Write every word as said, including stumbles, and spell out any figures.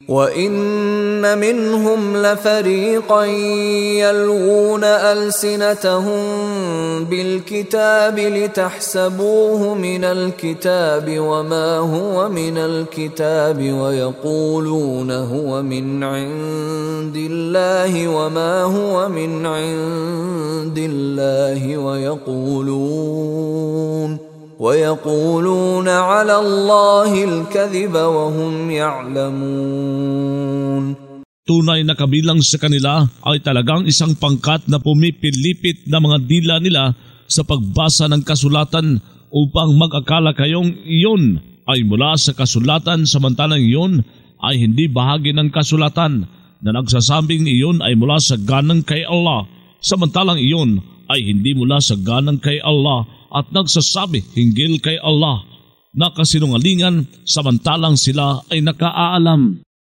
وَإِنَّ مِنْهُمْ لَفَرِيقًا يَلْوُونَ أَلْسِنَتَهُم بِالْكِتَابِ لِتَحْسَبُوهُ مِنَ الْكِتَابِ وَمَا هُوَ مِنَ الْكِتَابِ وَيَقُولُونَ هُوَ مِنْ عِندِ اللَّهِ وَمَا هُوَ مِنْ عِندِ اللَّهِ وَيَقُولُونَ وَيَقُولُونَ عَلَى اللَّهِ الْكَذِبَ وَهُمْ يَعْلَمُونَ. Tunay na kabilang sa kanila ay talagang isang pangkat na pumipilipit na mga dila nila sa pagbasa ng kasulatan upang mag-akala kayong iyon ay mula sa kasulatan samantalang iyon ay hindi bahagi ng kasulatan, na nagsasabing iyon ay mula sa ganang kay Allah samantalang iyon ay hindi mula sa ganang kay Allah, at nagsasabi hinggil kay Allah na kasinungalingan samantalang sila ay nakaalam.